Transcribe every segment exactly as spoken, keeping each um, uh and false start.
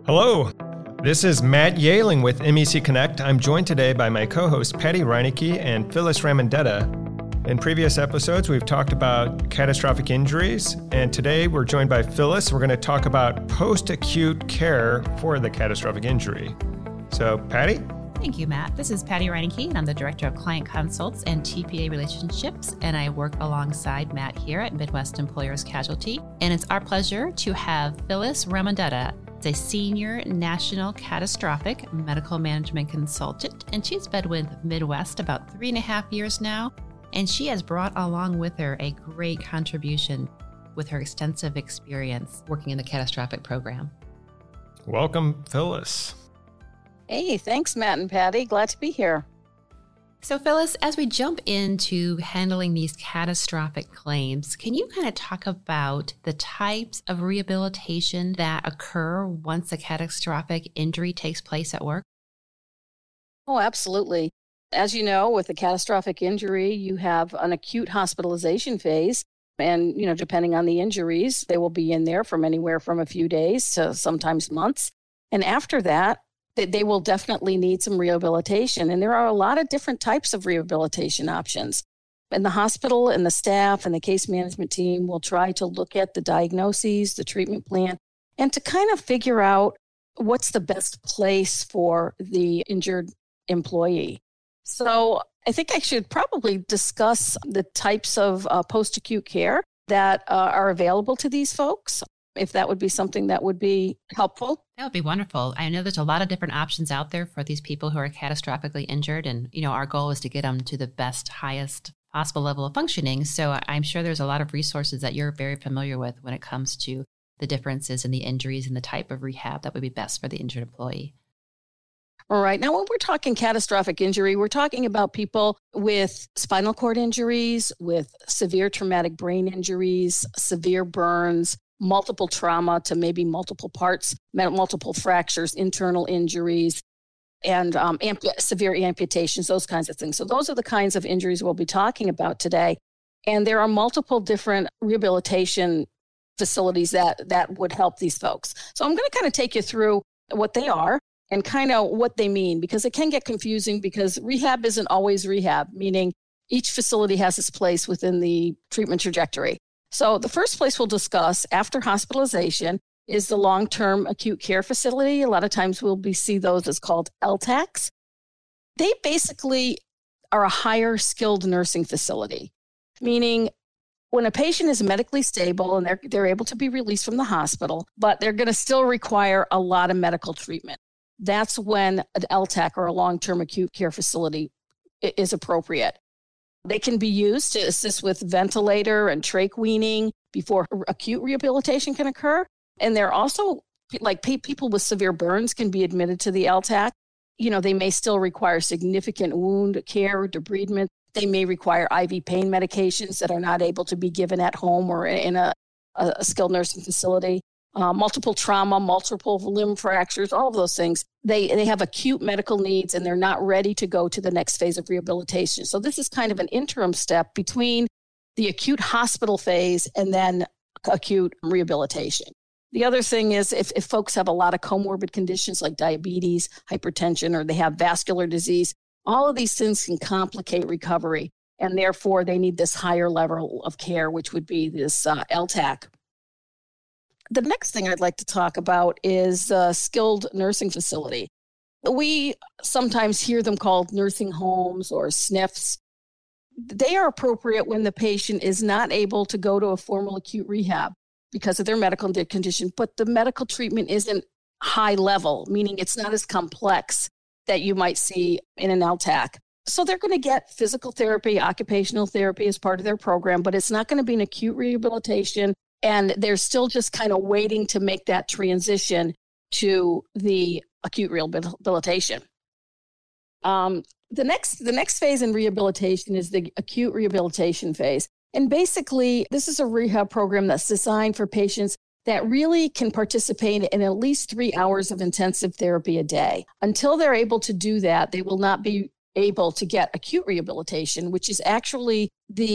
Hello, this is Matt Yaling with M E C Connect. I'm joined today by my co-hosts Patty Reineke and Phyllis Ramondetta. In previous episodes, we've talked about catastrophic injuries, and today we're joined by Phyllis. We're going to talk about post-acute care for the catastrophic injury. So, Patty? Thank you, Matt. This is Patty Reineke, and I'm the Director of Client Consults and T P A Relationships, and I work alongside Matt here at Midwest Employers Casualty. And it's our pleasure to have Phyllis Ramondetta, a Senior National Catastrophic Medical Management Consultant, and she's been with Midwest about three and a half years now, and she has brought along with her a great contribution with her extensive experience working in the catastrophic program. Welcome, Phyllis. Hey, thanks, Matt and Patty. Glad to be here. So, Phyllis, as we jump into handling these catastrophic claims, can you kind of talk about the types of rehabilitation that occur once a catastrophic injury takes place at work? Oh, absolutely. As you know, with a catastrophic injury, you have an acute hospitalization phase. And, you know, depending on the injuries, they will be in there from anywhere from a few days to sometimes months. And after that, they will definitely need some rehabilitation. And there are a lot of different types of rehabilitation options. And the hospital and the staff and the case management team will try to look at the diagnoses, the treatment plan, and to kind of figure out what's the best place for the injured employee. So I think I should probably discuss the types of uh, post-acute care that uh, are available to these folks, if that would be something that would be helpful. That would be wonderful. I know there's a lot of different options out there for these people who are catastrophically injured. And, you know, our goal is to get them to the best, highest possible level of functioning. So I'm sure there's a lot of resources that you're very familiar with when it comes to the differences in the injuries and the type of rehab that would be best for the injured employee. All right. Now, when we're talking catastrophic injury, we're talking about people with spinal cord injuries, with severe traumatic brain injuries, severe burns, multiple trauma to maybe multiple parts, multiple fractures, internal injuries, and um, amp- severe amputations, those kinds of things. So those are the kinds of injuries we'll be talking about today. And there are multiple different rehabilitation facilities that, that would help these folks. So I'm going to kind of take you through what they are and kind of what they mean, because it can get confusing because rehab isn't always rehab, meaning each facility has its place within the treatment trajectory. So the first place we'll discuss after hospitalization is the long-term acute care facility. A lot of times we'll be see those as called L T A Cs. They basically are a higher skilled nursing facility, meaning when a patient is medically stable and they're, they're able to be released from the hospital, but they're going to still require a lot of medical treatment. That's when an L T A C or a long-term acute care facility is appropriate. They can be used to assist with ventilator and trach weaning before acute rehabilitation can occur. And they're also, like people with severe burns can be admitted to the L T A C. You know, they may still require significant wound care, debridement. They may require I V pain medications that are not able to be given at home or in a, a skilled nursing facility. Uh, multiple trauma, multiple limb fractures, all of those things. They they have acute medical needs and they're not ready to go to the next phase of rehabilitation. So this is kind of an interim step between the acute hospital phase and then acute rehabilitation. The other thing is if, if folks have a lot of comorbid conditions like diabetes, hypertension, or they have vascular disease, all of these things can complicate recovery. And therefore, they need this higher level of care, which would be this uh, L T A C. The next thing I'd like to talk about is a skilled nursing facility. We sometimes hear them called nursing homes or S N Fs. They are appropriate when the patient is not able to go to a formal acute rehab because of their medical condition, but the medical treatment isn't high level, meaning it's not as complex that you might see in an L T A C. So they're going to get physical therapy, occupational therapy as part of their program, but it's not going to be an acute rehabilitation. And they're still just kind of waiting to make that transition to the acute rehabilitation. Um, the next, the next phase in rehabilitation is the acute rehabilitation phase. And basically, this is a rehab program that's designed for patients that really can participate in at least three hours of intensive therapy a day. Until they're able to do that, they will not be able to get acute rehabilitation, which is actually the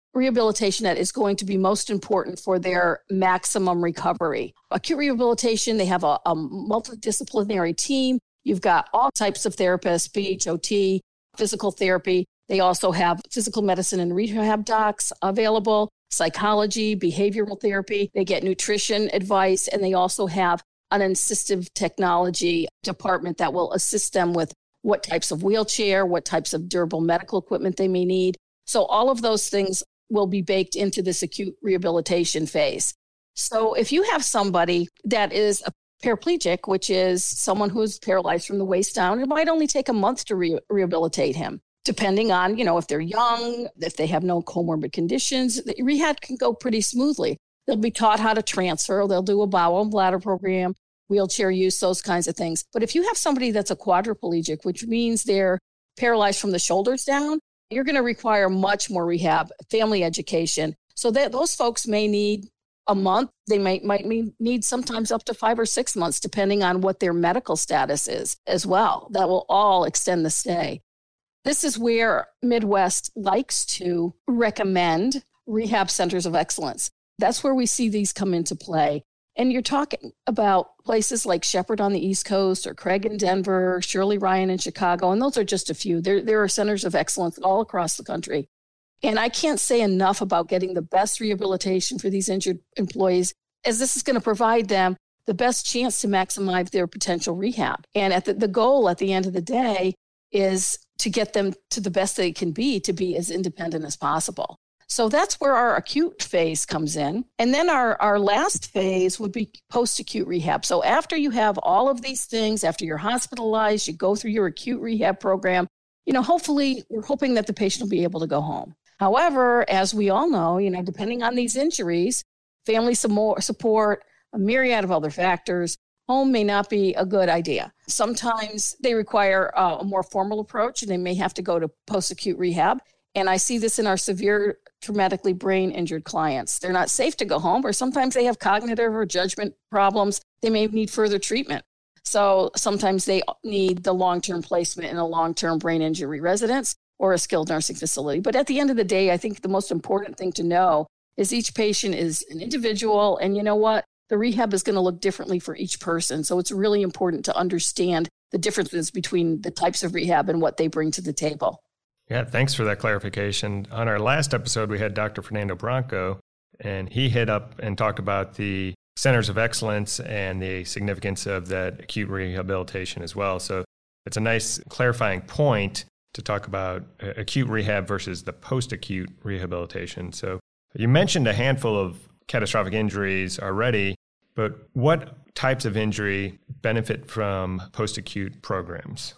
rehabilitation that is going to be most important for their maximum recovery. Acute rehabilitation, they have a, a multidisciplinary team. You've got all types of therapists, B H O T, physical therapy. They also have physical medicine and rehab docs available, psychology, behavioral therapy. They get nutrition advice, and they also have an assistive technology department that will assist them with what types of wheelchair, what types of durable medical equipment they may need. So all of those things will be baked into this acute rehabilitation phase. So if you have somebody that is a paraplegic, which is someone who is paralyzed from the waist down, it might only take a month to re- rehabilitate him, depending on, you know, if they're young, if they have no comorbid conditions. The rehab can go pretty smoothly. They'll be taught how to transfer. They'll do a bowel and bladder program, wheelchair use, those kinds of things. But if you have somebody that's a quadriplegic, which means they're paralyzed from the shoulders down, you're going to require much more rehab, family education. So that those folks may need a month. They might, might need sometimes up to five or six months, depending on what their medical status is as well. That will all extend the stay. This is where Midwest likes to recommend rehab centers of excellence. That's where we see these come into play. And you're talking about places like Shepherd on the East Coast or Craig in Denver, Shirley Ryan in Chicago, and those are just a few. There, there are centers of excellence all across the country. And I can't say enough about getting the best rehabilitation for these injured employees, as this is going to provide them the best chance to maximize their potential rehab. And at the, the goal at the end of the day is to get them to the best they can be, to be as independent as possible. So that's where our acute phase comes in. And then our, our last phase would be post-acute rehab. So after you have all of these things, after you're hospitalized, you go through your acute rehab program, you know, hopefully we're hoping that the patient will be able to go home. However, as we all know, you know, depending on these injuries, family support, a myriad of other factors, home may not be a good idea. Sometimes they require a more formal approach and they may have to go to post-acute rehab. And I see this in our severe traumatically brain injured clients. They're not safe to go home, or sometimes they have cognitive or judgment problems. They may need further treatment. So sometimes they need the long-term placement in a long-term brain injury residence or a skilled nursing facility. But at the end of the day, I think the most important thing to know is each patient is an individual. And you know what? The rehab is going to look differently for each person. So it's really important to understand the differences between the types of rehab and what they bring to the table. Yeah, thanks for that clarification. On our last episode, we had Doctor Fernando Branco, and he hit up and talked about the centers of excellence and the significance of that acute rehabilitation as well. So it's a nice clarifying point to talk about acute rehab versus the post-acute rehabilitation. So you mentioned a handful of catastrophic injuries already, but what types of injury benefit from post-acute programs?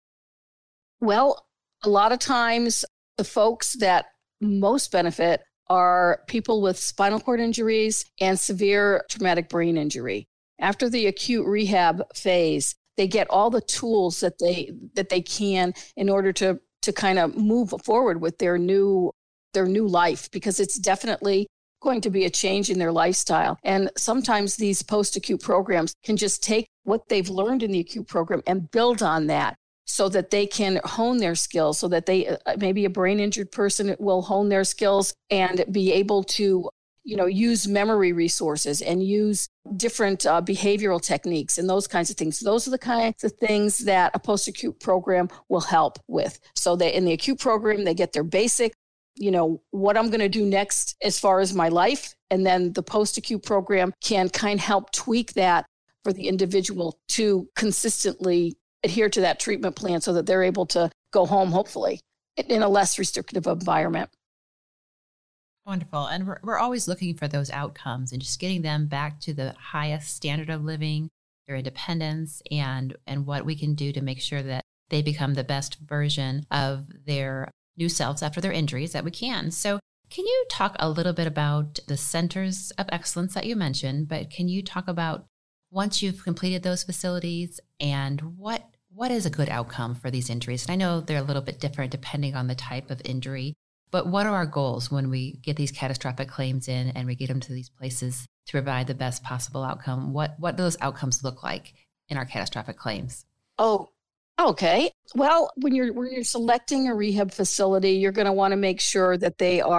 Well, a lot of times, the folks that most benefit are people with spinal cord injuries and severe traumatic brain injury. After the acute rehab phase, they get all the tools that they that they can in order to to kind of move forward with their new their new life, because it's definitely going to be a change in their lifestyle. And sometimes these post-acute programs can just take what they've learned in the acute program and build on that, so that they can hone their skills, so that they, uh, maybe a brain injured person will hone their skills and be able to, you know, use memory resources and use different uh, behavioral techniques and those kinds of things. Those are the kinds of things that a post-acute program will help with. So that in the acute program, they get their basic, you know, what I'm going to do next as far as my life. And then the post-acute program can kind of help tweak that for the individual to consistently adhere to that treatment plan so that they're able to go home, hopefully, in a less restrictive environment. Wonderful. And we're, we're always looking for those outcomes and just getting them back to the highest standard of living, their independence, and, and what we can do to make sure that they become the best version of their new selves after their injuries that we can. So can you talk a little bit about the centers of excellence that you mentioned, but can you talk about once you've completed those facilities and what what is a good outcome for these injuries? And I know they're a little bit different depending on the type of injury, but what are our goals when we get these catastrophic claims in and we get them to these places to provide the best possible outcome? What what do those outcomes look like in our catastrophic claims? Oh, okay. Well, when you're when you're selecting a rehab facility, you're going to want to make sure that they are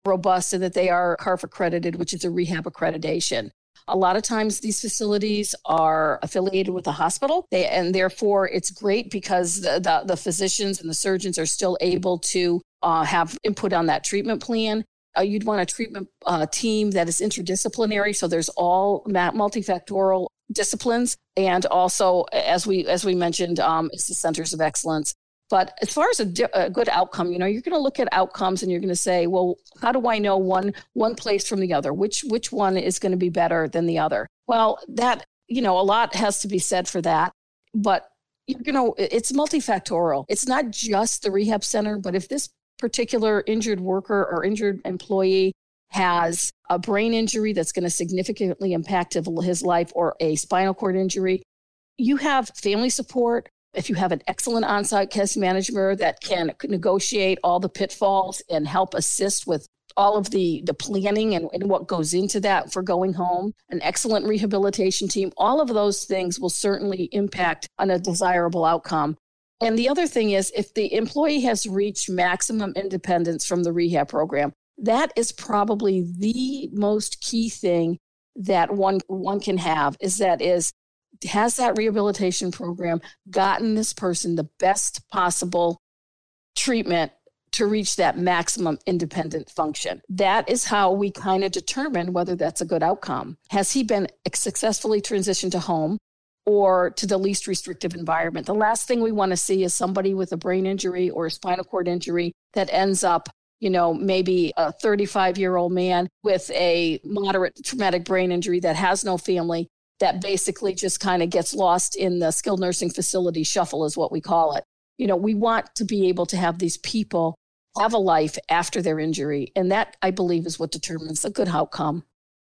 robust and that they are C A R F accredited, which is a rehab accreditation. A lot of times these facilities are affiliated with the hospital, they, and therefore it's great because the, the, the physicians and the surgeons are still able to uh, have input on that treatment plan. Uh, you'd want a treatment uh, team that is interdisciplinary, so there's all multifactorial disciplines, and also, as we as we mentioned, um, it's the centers of excellence. But as far as a, di- a good outcome, you know, you're going to look at outcomes and you're going to say, well, how do I know one one place from the other? Which which one is going to be better than the other? Well, that, you know, a lot has to be said for that. But, you know, it's multifactorial. It's not just the rehab center, but if this particular injured worker or injured employee has a brain injury that's going to significantly impact his life, or a spinal cord injury, you have family support. If you have an excellent on-site case manager that can negotiate all the pitfalls and help assist with all of the, the planning and, and what goes into that for going home, an excellent rehabilitation team, all of those things will certainly impact on a desirable outcome. And the other thing is, if the employee has reached maximum independence from the rehab program, that is probably the most key thing that one, one can have, is that is, has that rehabilitation program gotten this person the best possible treatment to reach that maximum independent function? That is how we kind of determine whether that's a good outcome. Has he been successfully transitioned to home or to the least restrictive environment? The last thing we want to see is somebody with a brain injury or a spinal cord injury that ends up, you know, maybe a thirty-five-year-old man with a moderate traumatic brain injury that has no family, that basically just kind of gets lost in the skilled nursing facility shuffle, is what we call it. You know, we want to be able to have these people have a life after their injury. And that, I believe, is what determines a good outcome.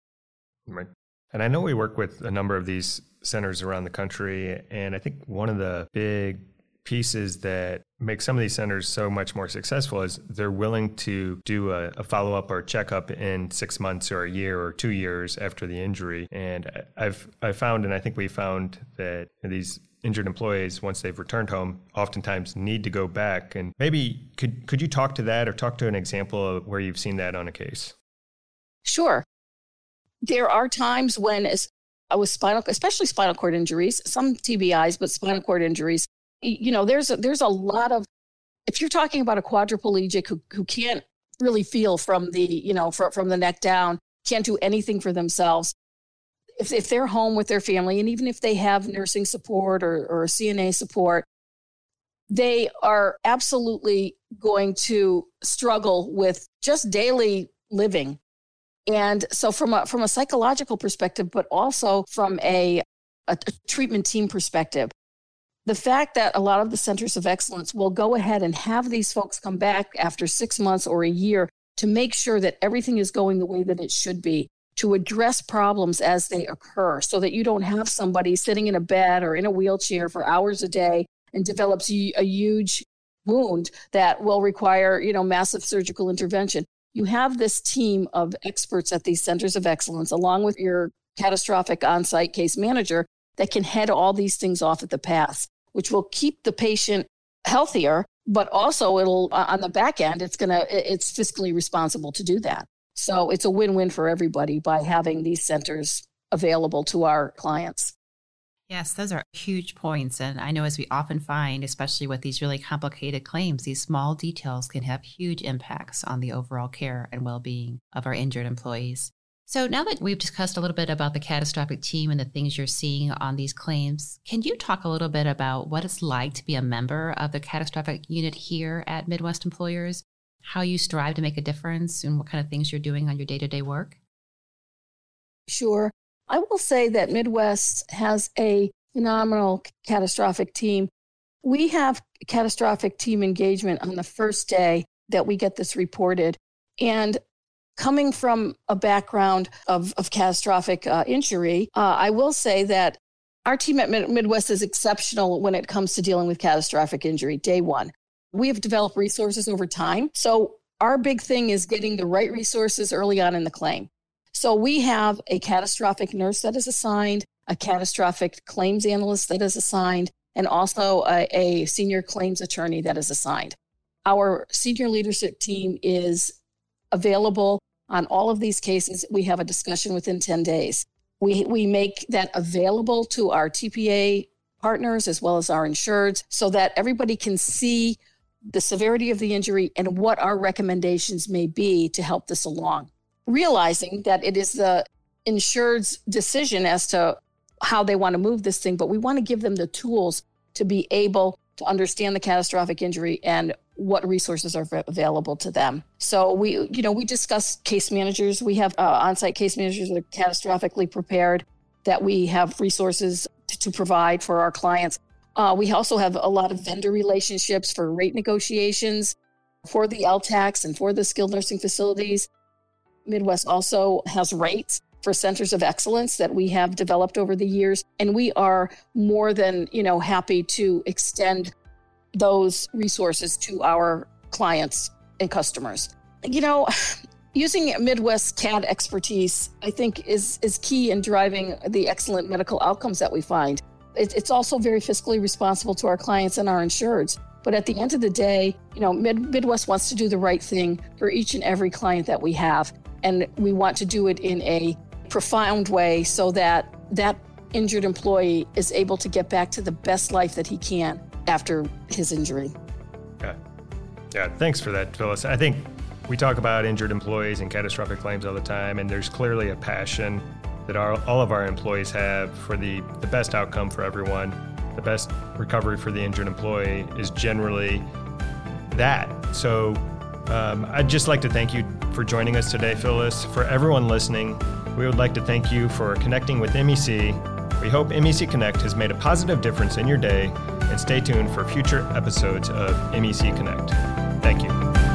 Right. And I know we work with a number of these centers around the country. And I think one of the big pieces that make some of these centers so much more successful is they're willing to do a, a follow-up or checkup in six months or a year or two years after the injury. And I've I've found, and I think we found, that these injured employees, once they've returned home, oftentimes need to go back. And maybe could could you talk to that, or talk to an example of where you've seen that on a case? Sure. There are times when, as with spinal, especially spinal cord injuries, some T B Is, but spinal cord injuries, you know, there's a, there's a lot of, if you're talking about a quadriplegic who, who can't really feel from the, you know, from, from the neck down, can't do anything for themselves. If, if they're home with their family, and even if they have nursing support or, or C N A support, they are absolutely going to struggle with just daily living. And so from a, from a psychological perspective, but also from a, a, a treatment team perspective, the fact that a lot of the centers of excellence will go ahead and have these folks come back after six months or a year to make sure that everything is going the way that it should be, to address problems as they occur, so that you don't have somebody sitting in a bed or in a wheelchair for hours a day and develops a huge wound that will require, you know, massive surgical intervention. You have this team of experts at these centers of excellence, along with your catastrophic on-site case manager, that can head all these things off at the pass, which will keep the patient healthier, but also it'll, on the back end, it's going to, it's fiscally responsible to do that. So it's a win-win for everybody by having these centers available to our clients. Yes, those are huge points. And I know, as we often find, especially with these really complicated claims, these small details can have huge impacts on the overall care and well-being of our injured employees. So now that we've discussed a little bit about the catastrophic team and the things you're seeing on these claims, can you talk a little bit about what it's like to be a member of the catastrophic unit here at Midwest Employers, how you strive to make a difference, and what kind of things you're doing on your day-to-day work? Sure. I will say that Midwest has a phenomenal catastrophic team. We have catastrophic team engagement on the first day that we get this reported. And coming from a background of, of catastrophic uh, injury, uh, I will say that our team at Mid- Midwest is exceptional when it comes to dealing with catastrophic injury, day one. We have developed resources over time. So our big thing is getting the right resources early on in the claim. So we have a catastrophic nurse that is assigned, a catastrophic claims analyst that is assigned, and also a, a senior claims attorney that is assigned. Our senior leadership team is available on all of these cases. We have a discussion within ten days. We, we make that available to our T P A partners as well as our insureds so that everybody can see the severity of the injury and what our recommendations may be to help this along. Realizing that it is the insured's decision as to how they want to move this thing, but we want to give them the tools to be able to understand the catastrophic injury and what resources are available to them. So we, you know, we discuss case managers. We have uh, on-site case managers that are catastrophically prepared, that we have resources to, to provide for our clients. Uh, we also have a lot of vendor relationships for rate negotiations for the L TACs and for the skilled nursing facilities. Midwest also has rates for centers of excellence that we have developed over the years. And we are more than, you know, happy to extend those resources to our clients and customers. You know, using Midwest C A D expertise, I think, is, is key in driving the excellent medical outcomes that we find. It, it's also very fiscally responsible to our clients and our insureds. But at the end of the day, you know, Mid, Midwest wants to do the right thing for each and every client that we have. And we want to do it in a profound way so that that injured employee is able to get back to the best life that he can after his injury. Yeah, yeah. Thanks for that, Phyllis. I think we talk about injured employees and catastrophic claims all the time, and there's clearly a passion that our, all of our employees have for the, the best outcome for everyone. The best recovery for the injured employee is generally that. So um, I'd just like to thank you for joining us today, Phyllis. For everyone listening, we would like to thank you for connecting with M E C. We hope M E C Connect has made a positive difference in your day, and stay tuned for future episodes of M E C Connect. Thank you.